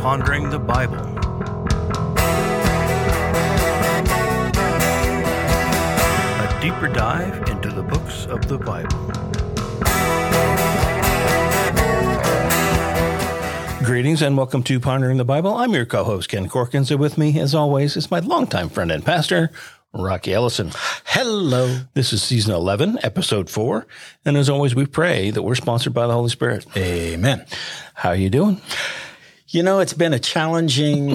Pondering the Bible. A deeper dive into the books of the Bible. Greetings and welcome to Pondering the Bible. I'm your co-host, Ken Corkins, and with me, as always, is my longtime friend and pastor, Rocky Ellison. Hello. This is season 11, episode 4. And as always, we pray that we're sponsored by the Holy Spirit. Amen. How are you doing? You know, it's been a challenging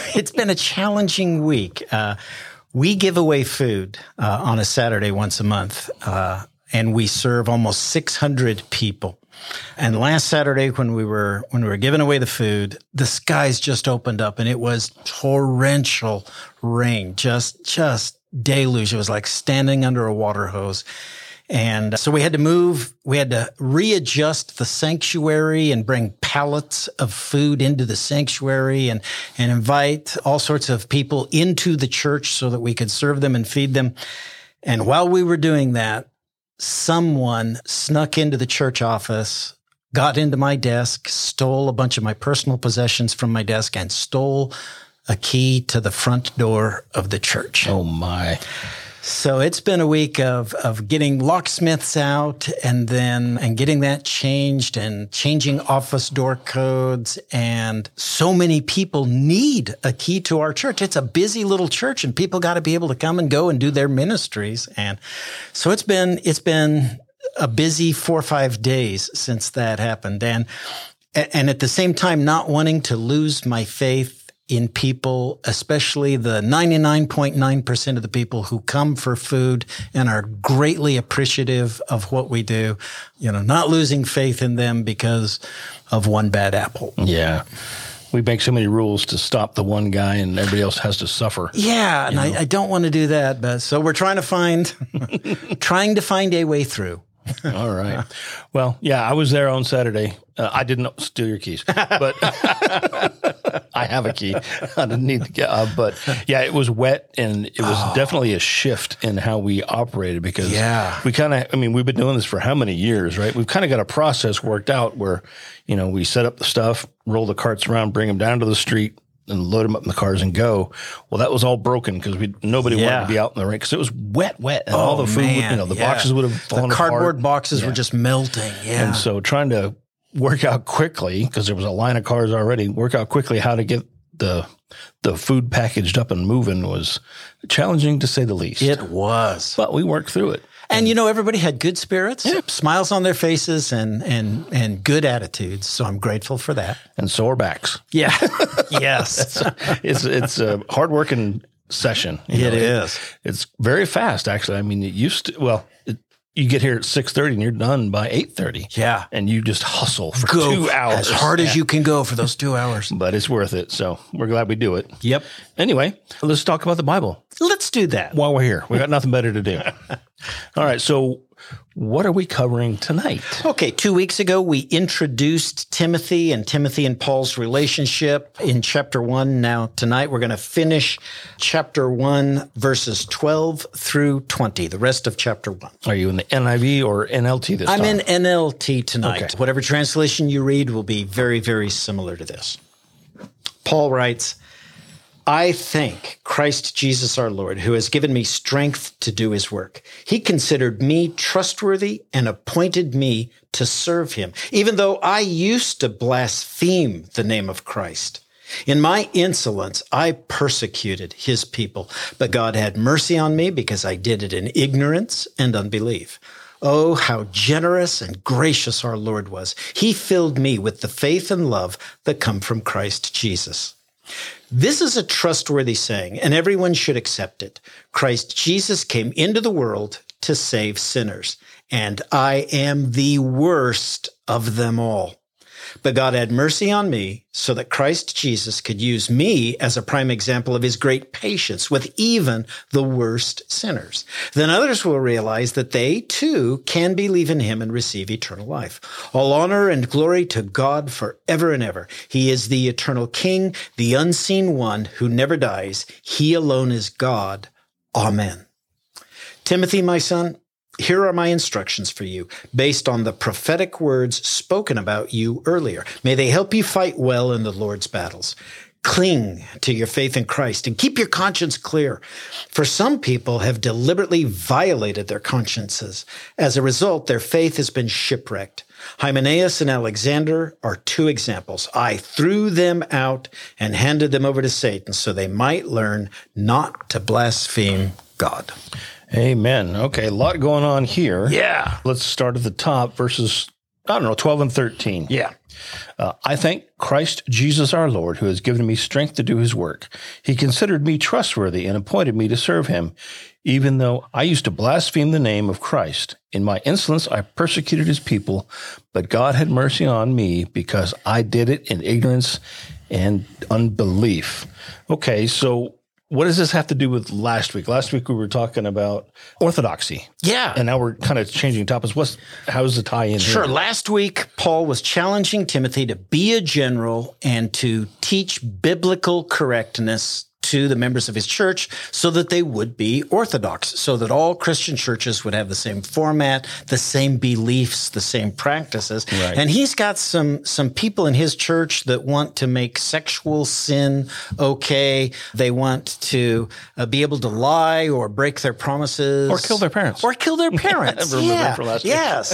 week. We give away food on a Saturday once a month, and we serve almost 600 people. And last Saturday, when we were giving away the food, the skies just opened up, and it was torrential rain, just deluge. It was like standing under a water hose. And so we had to readjust the sanctuary and bring pallets of food into the sanctuary and invite all sorts of people into the church so that we could serve them and feed them. And while we were doing that, someone snuck into the church office, got into my desk, stole a bunch of my personal possessions from my desk, and stole a key to the front door of the church. Oh, my. So it's been a week of getting locksmiths out and getting that changed and changing office door codes. And so many people need a key to our church. It's a busy little church and people got to be able to come and go and do their ministries. And so it's been a busy 4 or 5 days since that happened. And at the same time, not wanting to lose my faith in people, especially the 99.9% of the people who come for food and are greatly appreciative of what we do, not losing faith in them because of one bad apple. Yeah. We make so many rules to stop the one guy and everybody else has to suffer. Yeah. And I don't want to do that. But so we're trying to find a way through. All right. Well, yeah, I was there on Saturday. I didn't steal your keys, but I have a key. I didn't need to get, but yeah, it was wet and it was definitely a shift in how we operated because we've been doing this for how many years, right? We've kind of got a process worked out where, we set up the stuff, roll the carts around, bring them down to the street, and load them up in the cars and go. Well, that was all broken because nobody wanted to be out in the rain because it was wet, and all the food, the boxes would have fallen apart. The cardboard boxes were just melting. Yeah. And so trying to work out quickly, because there was a line of cars already, how to get the food packaged up and moving was challenging to say the least. It was. But we worked through it. And, everybody had good spirits, smiles on their faces, and good attitudes. So I'm grateful for that. And sore backs. Yeah. Yes. It's a hardworking session. It is. It's very fast, actually. I mean, it used to, you get here at 6:30 and you're done by 8:30. Yeah. And you just hustle for 2 hours. As hard as you can go for those 2 hours. But it's worth it. So we're glad we do it. Yep. Anyway, let's talk about the Bible. Let's do that. While we're here. We got nothing better to do. All right. So what are we covering tonight? Okay. 2 weeks ago, we introduced Timothy and Paul's relationship in chapter 1. Now, tonight, we're going to finish chapter 1, verses 12 through 20, the rest of chapter 1. Are you in the NIV or NLT this time? I'm in NLT tonight. Okay. Whatever translation you read will be very, very similar to this. Paul writes, I thank Christ Jesus our Lord, who has given me strength to do his work. He considered me trustworthy and appointed me to serve him, even though I used to blaspheme the name of Christ. In my insolence, I persecuted his people, but God had mercy on me because I did it in ignorance and unbelief. Oh, how generous and gracious our Lord was. He filled me with the faith and love that come from Christ Jesus. This is a trustworthy saying, and everyone should accept it. Christ Jesus came into the world to save sinners, and I am the worst of them all. But God had mercy on me so that Christ Jesus could use me as a prime example of his great patience with even the worst sinners. Then others will realize that they too can believe in him and receive eternal life. All honor and glory to God forever and ever. He is the eternal King, the unseen one who never dies. He alone is God. Amen. Timothy, my son, Here are my instructions for you based on the prophetic words spoken about you earlier. May they help you fight well in the Lord's battles. Cling to your faith in Christ and keep your conscience clear. For some people have deliberately violated their consciences. As a result, their faith has been shipwrecked. Hymenaeus and Alexander are two examples. I threw them out and handed them over to Satan so they might learn not to blaspheme God. Amen. Okay, a lot going on here. Yeah. Let's start at the top, verses, 12 and 13. Yeah. I thank Christ Jesus our Lord, who has given me strength to do his work. He considered me trustworthy and appointed me to serve him, even though I used to blaspheme the name of Christ. In my insolence, I persecuted his people, but God had mercy on me because I did it in ignorance and unbelief. Okay, so what does this have to do with last week? Last week we were talking about orthodoxy. Yeah. And now we're kind of changing topics. How's the tie in Sure. here? Last week, Paul was challenging Timothy to be a general and to teach biblical correctness to the members of his church so that they would be orthodox, so that all Christian churches would have the same format, the same beliefs, the same practices. Right. And he's got some people in his church that want to make sexual sin okay. They want to be able to lie or break their promises. Or kill their parents. Remember that from last week. Yes.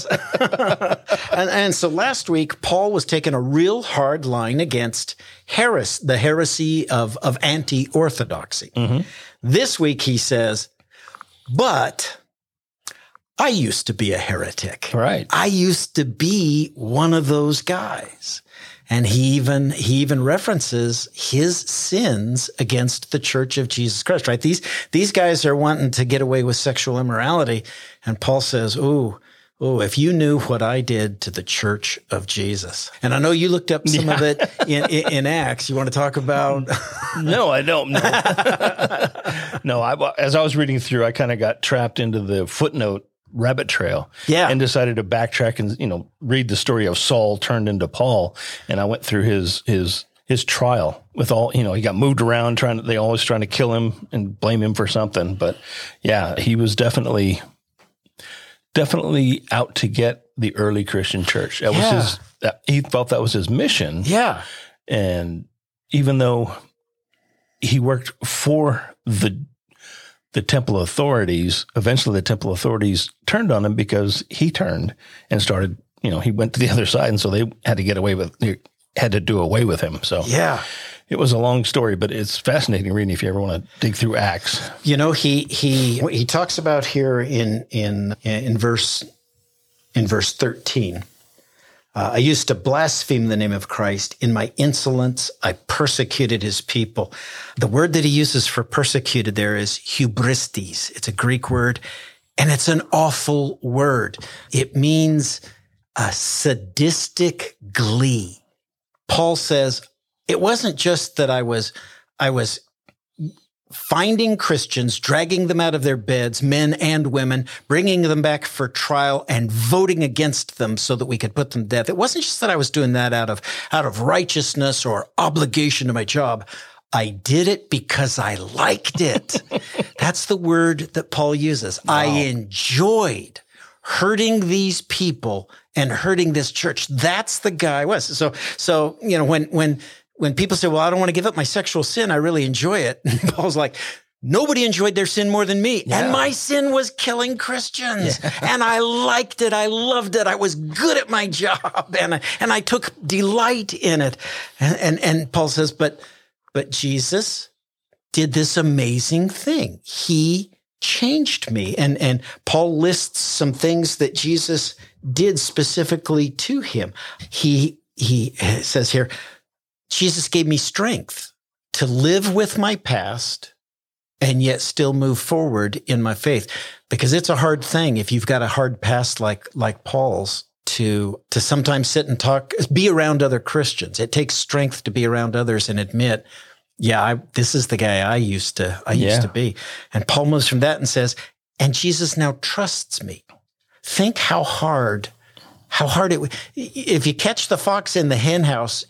and so last week, Paul was taking a real hard line against the heresy of anti-orthodoxy. Mm-hmm. This week he says, but I used to be a heretic. Right. I used to be one of those guys. And he even references his sins against the Church of Jesus Christ, right? These guys are wanting to get away with sexual immorality. And Paul says, Oh, if you knew what I did to the Church of Jesus. And I know you looked up some of it in Acts. You want to talk about? No, I don't. No, as I was reading through, I kind of got trapped into the footnote rabbit trail. Yeah. And decided to backtrack and, read the story of Saul turned into Paul. And I went through his trial with all, he got moved around they always trying to kill him and blame him for something. But yeah, he was definitely out to get the early Christian church. That was he felt that was his mission. Yeah. And even though he worked for the temple authorities, eventually the temple authorities turned on him because he turned and started, he went to the other side. And so they had to do away with him. So yeah. It was a long story, but it's fascinating reading if you ever want to dig through Acts. He talks about here in verse 13. I used to blaspheme the name of Christ. In my insolence, I persecuted his people. The word that he uses for persecuted there is hubristes. It's a Greek word, and it's an awful word. It means a sadistic glee. Paul says, it wasn't just that I was finding Christians, dragging them out of their beds, men and women, bringing them back for trial and voting against them so that we could put them to death. It wasn't just that I was doing that out of righteousness or obligation to my job. I did it because I liked it. That's the word that Paul uses. Wow. I enjoyed hurting these people and hurting this church. That's the guy I was. So when people say, well, I don't want to give up my sexual sin, I really enjoy it. And Paul's like, nobody enjoyed their sin more than me. Yeah. And my sin was killing Christians. Yeah. And I liked it. I loved it. I was good at my job. And I took delight in it. And Paul says, but Jesus did this amazing thing. He changed me. And Paul lists some things that Jesus did specifically to him. He says here, Jesus gave me strength to live with my past and yet still move forward in my faith, because it's a hard thing if you've got a hard past like Paul's to sometimes sit and talk, be around other Christians. It takes strength to be around others and admit, this is the guy I used to be. And Paul moves from that and says, and Jesus now trusts me. Think how hard it would, if you catch the fox in the hen house,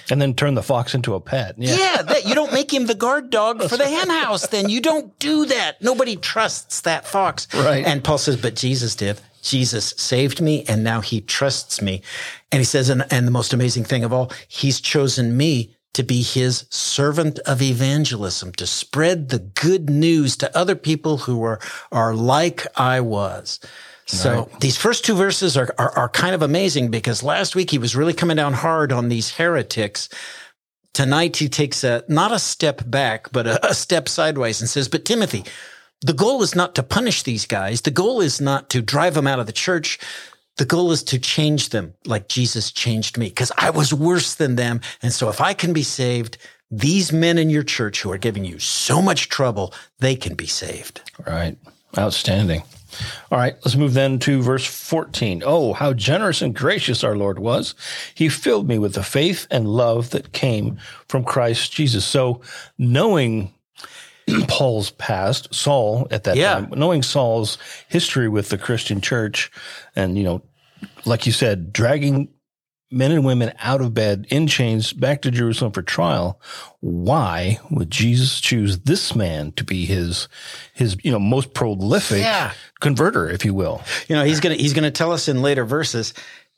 And then turn the fox into a pet. Yeah, you don't make him the guard dog for the hen house. Then you don't do that. Nobody trusts that fox. Right. And Paul says, but Jesus did. Jesus saved me, and now he trusts me. And he says, and the most amazing thing of all, he's chosen me to be his servant of evangelism, to spread the good news to other people who are like I was. So these first two verses are kind of amazing, because last week he was really coming down hard on these heretics. Tonight he takes not a step back, but a step sideways and says, but Timothy, the goal is not to punish these guys. The goal is not to drive them out of the church. The goal is to change them like Jesus changed me, because I was worse than them. And so if I can be saved, these men in your church who are giving you so much trouble, they can be saved. Right. Outstanding. All right, let's move then to verse 14. Oh, how generous and gracious our Lord was. He filled me with the faith and love that came from Christ Jesus. So knowing Paul's past, Saul at that time, knowing Saul's history with the Christian church and, like you said, dragging men and women out of bed in chains back to Jerusalem for trial, why would Jesus choose this man to be his most prolific converter, if you will? He's going to tell us in later verses,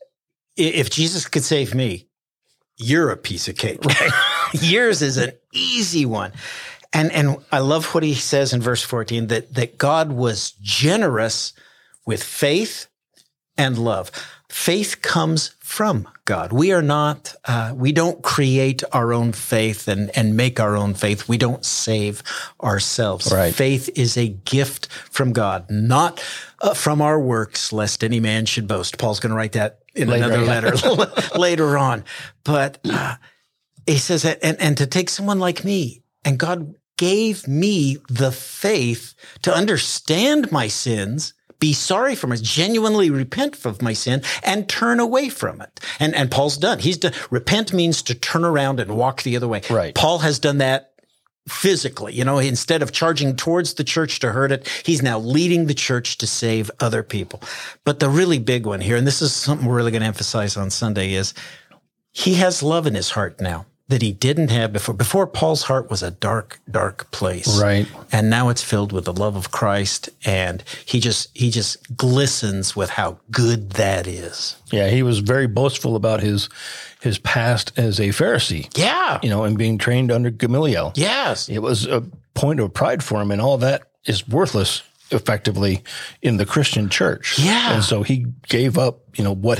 if Jesus could save me, you're a piece of cake. Right? Yours is an easy one. And I love what he says in verse 14, that God was generous with faith and love. Faith comes from God. We are not, we don't create our own faith and make our own faith. We don't save ourselves. Right. Faith is a gift from God, not from our works, lest any man should boast. Paul's going to write that in another letter later on. But he says that, and to take someone like me, and God gave me the faith to understand my sins, be sorry for it, genuinely repent of my sin, and turn away from it. And Paul's done. He's done. Repent means to turn around and walk the other way. Right. Paul has done that physically. Instead of charging towards the church to hurt it, he's now leading the church to save other people. But the really big one here, and this is something we're really going to emphasize on Sunday, is he has love in his heart now that he didn't have before. Before, Paul's heart was a dark, dark place. Right. And now it's filled with the love of Christ, and he just glistens with how good that is. Yeah, he was very boastful about his past as a Pharisee. Yeah. And being trained under Gamaliel. Yes. It was a point of pride for him, and all that is worthless effectively in the Christian church. Yeah. And so he gave up, what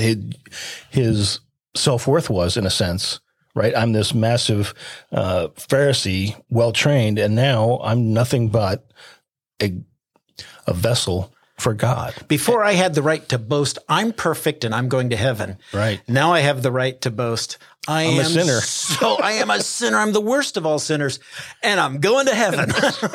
his self-worth was, in a sense. Right, I'm this massive Pharisee, well-trained, and now I'm nothing but a vessel for God. Before I had the right to boast, I'm perfect and I'm going to heaven. Right. Now I have the right to boast. I'm a sinner. So I am a sinner. I'm the worst of all sinners, and I'm going to heaven.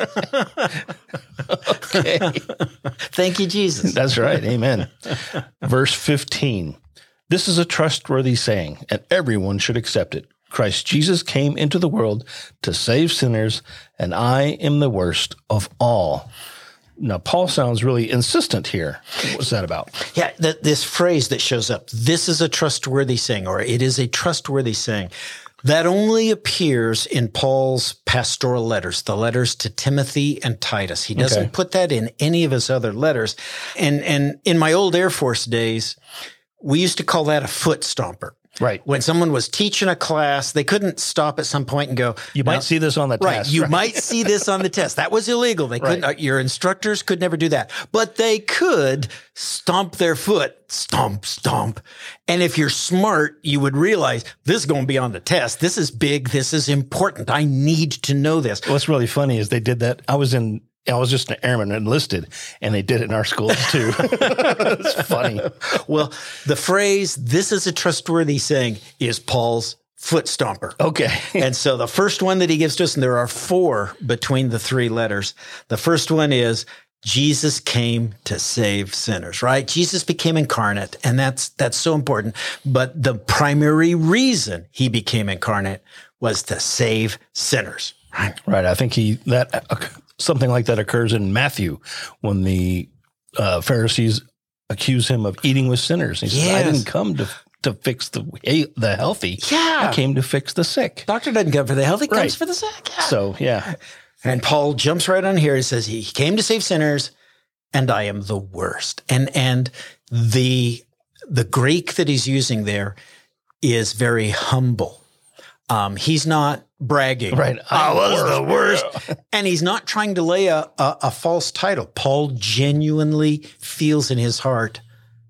Okay. Thank you, Jesus. That's right. Amen. Verse 15. This is a trustworthy saying, and everyone should accept it. Christ Jesus came into the world to save sinners, and I am the worst of all. Now, Paul sounds really insistent here. What's that about? Yeah, this phrase that shows up, this is a trustworthy saying, or it is a trustworthy saying, that only appears in Paul's pastoral letters, the letters to Timothy and Titus. He doesn't put that in any of his other letters. And in my old Air Force days, we used to call that a foot stomper. Right. When someone was teaching a class, they couldn't stop at some point and go, you might see this on the test. You might see this on the test. That was illegal. They couldn't, your instructors could never do that, but they could stomp their foot, stomp, stomp. And if you're smart, you would realize this is going to be on the test. This is big. This is important. I need to know this. What's really funny is they did that. I was just an airman enlisted, and they did it in our schools too. It's funny. Well, the phrase, this is a trustworthy saying, is Paul's foot stomper. Okay. And so the first one that he gives to us, and there are 4 between the 3 letters. The first one is, Jesus came to save sinners, right? Jesus became incarnate, and that's so important. But the primary reason he became incarnate was to save sinners, right? Right. I think something like that occurs in Matthew when the Pharisees accuse him of eating with sinners. He says, I didn't come to fix the healthy. Yeah. I came to fix the sick. Doctor doesn't come for the healthy, comes Right. for the sick. Yeah. So, yeah. And Paul jumps right on here. He says, he came to save sinners, and I am the worst. And the Greek that he's using there is very humble. He's not bragging. Right. I was the worst. And he's not trying to lay a false title. Paul genuinely feels in his heart,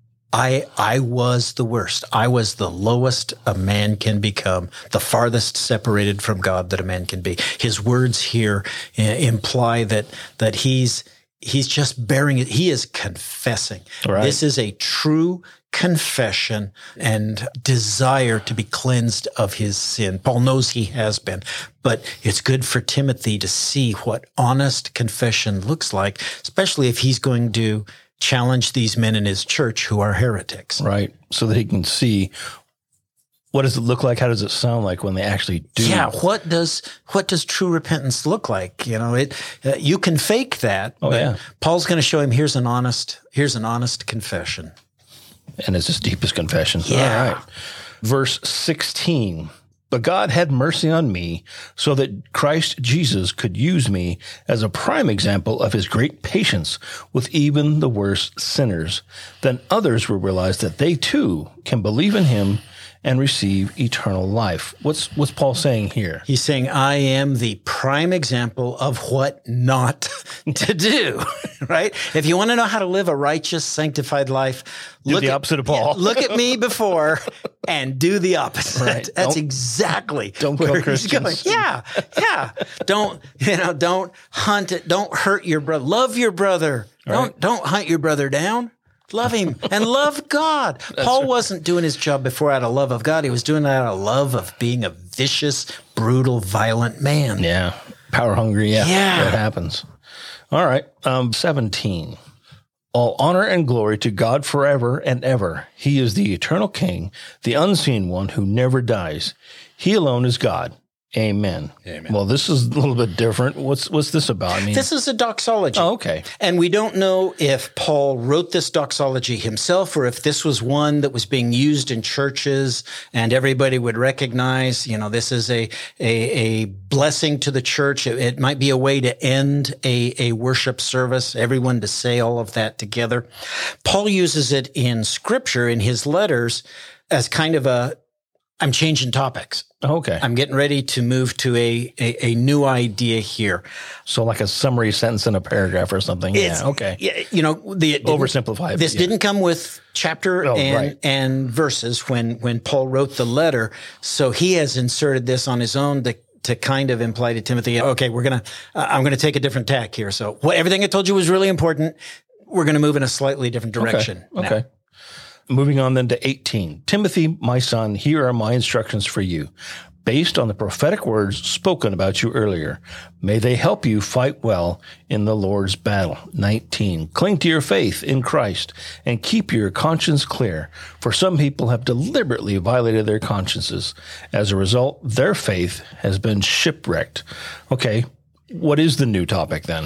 I was the worst. I was the lowest a man can become, the farthest separated from God that a man can be. His words here imply that he's just bearing it. He is confessing. Right. This is a true confession and desire to be cleansed of his sin. Paul knows he has been, but it's good for Timothy to see what honest confession looks like, especially if he's going to challenge these men in his church who are heretics. Right. So that he can see, what does it look like? How does it sound like when they actually do? Yeah. What does true repentance look like? You know, you can fake that. Oh, but yeah. Paul's going to show him, here's an honest confession. And it's his deepest confession. Yeah. All right. Verse 16. But God had mercy on me so that Christ Jesus could use me as a prime example of his great patience with even the worst sinners. Then others will realize that they too can believe in him and receive eternal life. What's Paul saying here? He's saying, I am the prime example of what not to do, right? If you want to know how to live a righteous, sanctified life, Do the opposite of Paul. Look at me before and do the opposite. Right. That's exactly don't where kill he's going. Christians. Yeah. Don't hunt it. Don't hurt your brother. Love your brother. Right. Don't hunt your brother down. Love him and love God. Paul wasn't doing his job before out of love of God. He was doing it out of love of being a vicious, brutal, violent man. Yeah. Power hungry. Yeah. Yeah. That happens. All right. 17. All honor and glory to God forever and ever. He is the eternal King, the unseen one who never dies. He alone is God. Amen. Amen. Well, this is a little bit different. What's this about? I mean, This is a doxology. oh, okay. And we don't know if Paul wrote this doxology himself or if this was one that was being used in churches and everybody would recognize, this is a blessing to the church. It might be a way to end a worship service, everyone to say all of that together. Paul uses it in Scripture, in his letters, as kind of I'm changing topics. Okay. I'm getting ready to move to a new idea here. So like a summary sentence in a paragraph or something. It's- Yeah. Okay. Oversimplified. This didn't come with chapter and verses when Paul wrote the letter. So he has inserted this on his own to kind of imply to Timothy, okay, I'm going to take a different tack here. So everything I told you was really important. We're going to move in a slightly different direction. Okay. Moving on then to 18. Timothy, my son, here are my instructions for you, based on the prophetic words spoken about you earlier. May they help you fight well in the Lord's battle. 19. Cling to your faith in Christ and keep your conscience clear, for some people have deliberately violated their consciences. As a result, their faith has been shipwrecked. Okay, what is the new topic then?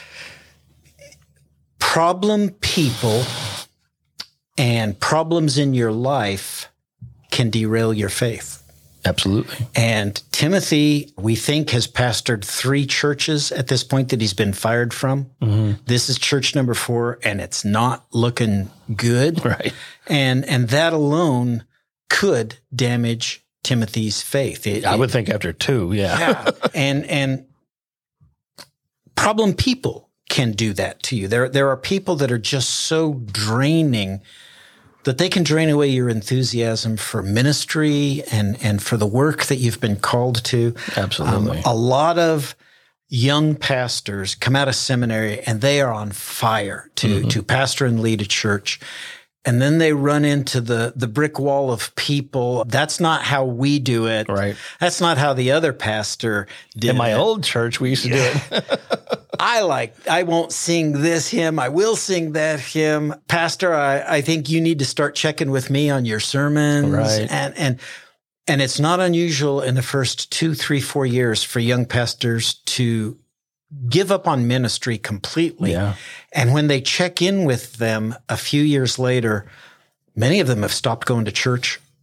Problem people and problems in your life can derail your faith. Absolutely. And Timothy, we think, has pastored 3 churches at this point that he's been fired from. Mm-hmm. This is church number 4, and it's not looking good. Right. And that alone could damage Timothy's faith. I would think after 2, Yeah. And problem people can do that to you. There are people that are just so draining that they can drain away your enthusiasm for ministry and for the work that you've been called to. Absolutely. A lot of young pastors come out of seminary and they are on fire to pastor and lead a church. And then they run into the brick wall of people. That's not how we do it. Right. That's not how the other pastor did it. In my old church, we used to do it. I won't sing this hymn. I will sing that hymn. Pastor, I think you need to start checking with me on your sermons. Right. And it's not unusual in the first 2, 3, 4 years for young pastors to give up on ministry completely. Yeah. And when they check in with them a few years later, many of them have stopped going to church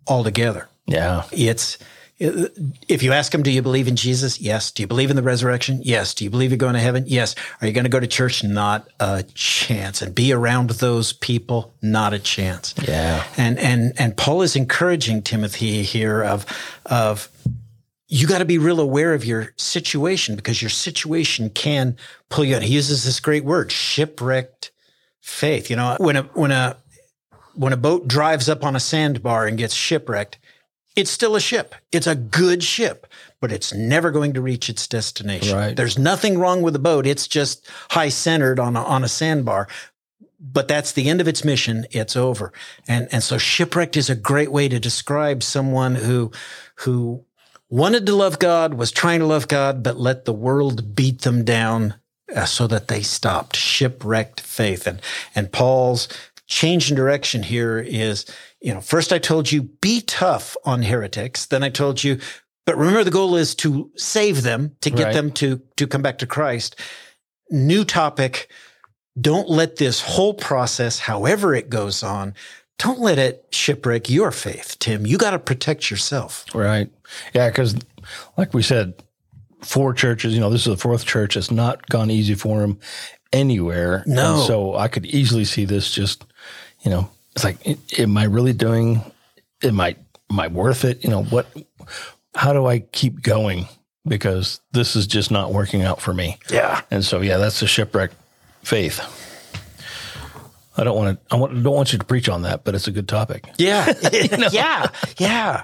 altogether. Yeah. If you ask them, do you believe in Jesus? Yes. Do you believe in the resurrection? Yes. Do you believe you're going to heaven? Yes. Are you going to go to church? Not a chance. And be around those people? Not a chance. Yeah. And Paul is encouraging Timothy here of you got to be real aware of your situation, because your situation can pull you out. He uses this great word, shipwrecked faith. You know, when a boat drives up on a sandbar and gets shipwrecked, it's still a ship. It's a good ship, but it's never going to reach its destination. Right. There's nothing wrong with the boat. It's just high centered on a sandbar, but that's the end of its mission. It's over. And so shipwrecked is a great way to describe someone who wanted to love God, was trying to love God, but let the world beat them down so that they stopped. Shipwrecked faith. And Paul's change in direction here is, first I told you, be tough on heretics. Then I told you, but remember the goal is to save them, to get them to come back to Christ. New topic. Don't let this whole process, however it goes on, don't let it shipwreck your faith, Tim. You got to protect yourself. Right. Yeah. Because like we said, 4 churches, this is the 4th church. It's not gone easy for them anywhere. No. And so I could easily see this just, it's like, am I really doing, am I worth it? How do I keep going? Because this is just not working out for me. Yeah. And so, that's the shipwreck faith. I don't want you to preach on that, but it's a good topic. Yeah. Yeah.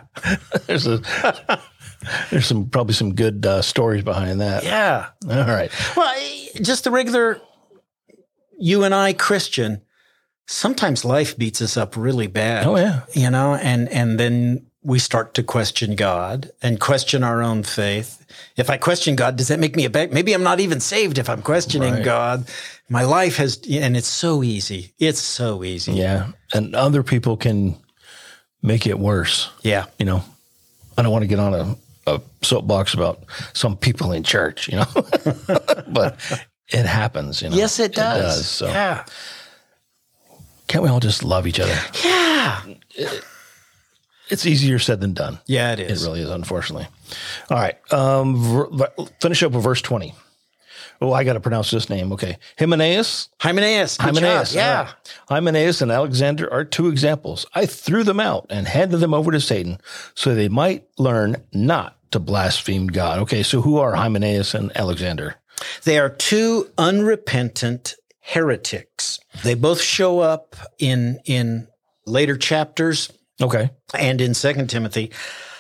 There's probably some good stories behind that. Yeah. All right. Well, just the regular you and I Christian, sometimes life beats us up really bad. Oh, yeah. And then we start to question God and question our own faith. If I question God, does that make me maybe I'm not even saved if I'm questioning God. My life and it's so easy. It's so easy. Yeah. And other people can make it worse. Yeah. I don't want to get on a soapbox about some people in church, but it happens, Yes, it does. It does. So. Yeah. Can't we all just love each other? Yeah. It's easier said than done. Yeah, it is. It really is, unfortunately. All right. Finish up with verse 20. Oh, I got to pronounce this name. Okay. Hymenaeus. Good job. Yeah. Hymenaeus and Alexander are 2 examples. I threw them out and handed them over to Satan so they might learn not to blaspheme God. Okay. So who are Hymenaeus and Alexander? They are 2 unrepentant heretics. They both show up in later chapters. Okay. And in 2 Timothy.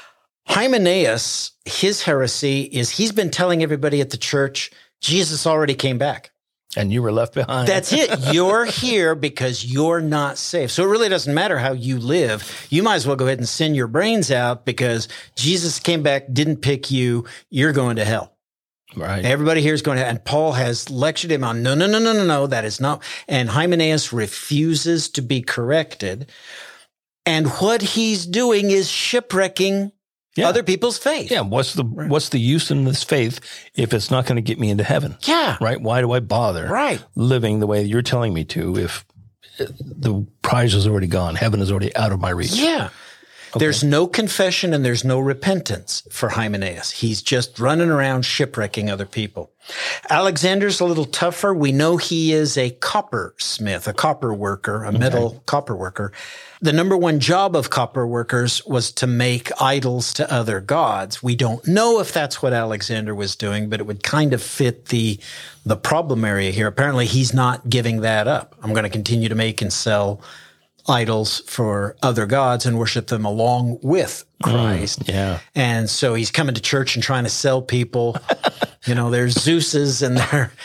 Hymenaeus, his heresy is he's been telling everybody at the church, Jesus already came back. And you were left behind. That's it. You're here because you're not saved. So it really doesn't matter how you live. You might as well go ahead and send your brains out because Jesus came back, didn't pick you. You're going to hell. Right. Everybody here is going to, and Paul has lectured him on, no, that is not. And Hymenaeus refuses to be corrected. And what he's doing is shipwrecking other people's faith. Yeah. What's the use in this faith if it's not going to get me into heaven? Yeah. Right. Why do I bother living the way you're telling me to if the prize is already gone? Heaven is already out of my reach. Yeah. Okay. There's no confession and there's no repentance for Hymenaeus. He's just running around shipwrecking other people. Alexander's a little tougher. We know he is a coppersmith, a copper worker, a metal copper worker. The number one job of copper workers was to make idols to other gods. We don't know if that's what Alexander was doing, but it would kind of fit the problem area here. Apparently, he's not giving that up. I'm going to continue to make and sell idols for other gods and worship them along with Christ. Yeah. And so he's coming to church and trying to sell people, there's Zeus's and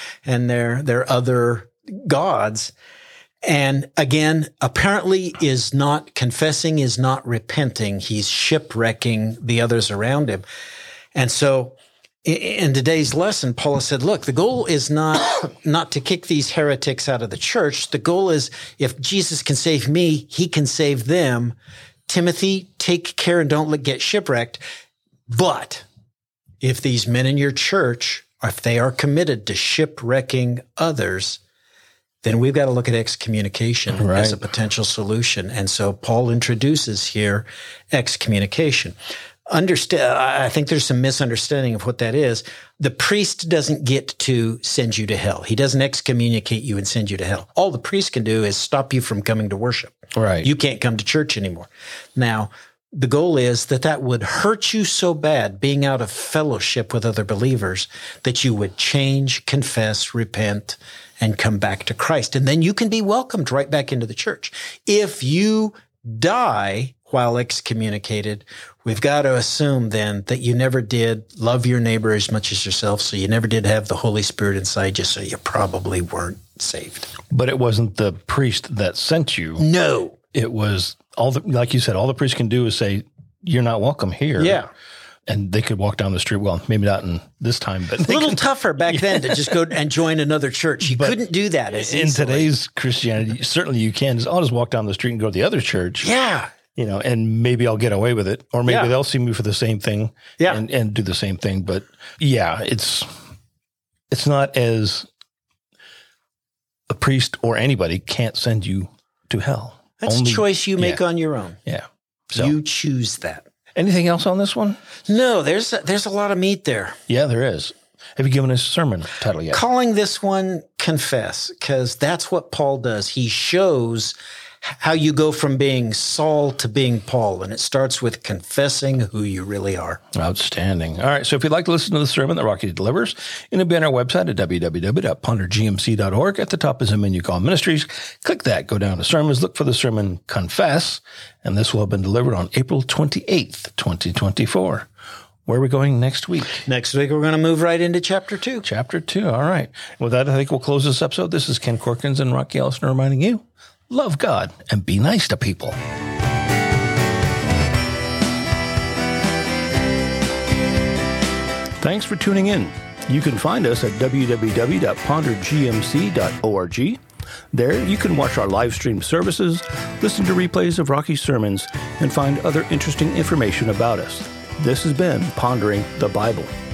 their other gods. And again, apparently is not confessing, is not repenting. He's shipwrecking the others around him. And so in today's lesson, Paul said, look, the goal is not to kick these heretics out of the church. The goal is if Jesus can save me, he can save them. Timothy, take care and don't get shipwrecked. But if these men in your church, if they are committed to shipwrecking others, then we've got to look at excommunication Right. as a potential solution. And so Paul introduces here excommunication. I think there's some misunderstanding of what that is. The priest doesn't get to send you to hell. He doesn't excommunicate you and send you to hell. All the priest can do is stop you from coming to worship. Right. You can't come to church anymore. Now, the goal is that would hurt you so bad, being out of fellowship with other believers, that you would change, confess, repent, and come back to Christ. And then you can be welcomed right back into the church. If you die while excommunicated, we've got to assume then that you never did love your neighbor as much as yourself, so you never did have the Holy Spirit inside you, so you probably weren't saved. But it wasn't the priest that sent you. No. It was like you said, all the priest can do is say, you're not welcome here. Yeah. And they could walk down the street. Well, maybe not in this time, but A little tougher back then to just go and join another church. You couldn't do that as in easily. today's Christianity, certainly you can. I'll just walk down the street and go to the other church. Yeah. And maybe I'll get away with it, or maybe Yeah. they'll see me for the same thing and do the same thing. But yeah, it's not as a priest or anybody can't send you to hell. That's a choice you make on your own. Yeah. So You choose that. anything else on this one? No, there's a lot of meat there. Yeah, there is. Have you given us a sermon title yet? Calling this one Confess, because that's what Paul does. He shows how you go from being Saul to being Paul, and it starts with confessing who you really are. Outstanding. All right. So if you'd like to listen to the sermon that Rocky delivers, it'll be on our website at www.pondergmc.org. At the top is a menu called Ministries. Click that, go down to sermons, look for the sermon Confess, and this will have been delivered on April 28th, 2024. Where are we going next week? Next week, we're going to move right into chapter 2. Chapter 2. All right. With that, I think we'll close this episode. This is Ken Corkins and Rocky Ellison reminding you, love God and be nice to people. Thanks for tuning in. You can find us at www.pondergmc.org. There, you can watch our live stream services, listen to replays of Rocky's sermons, and find other interesting information about us. This has been Pondering the Bible.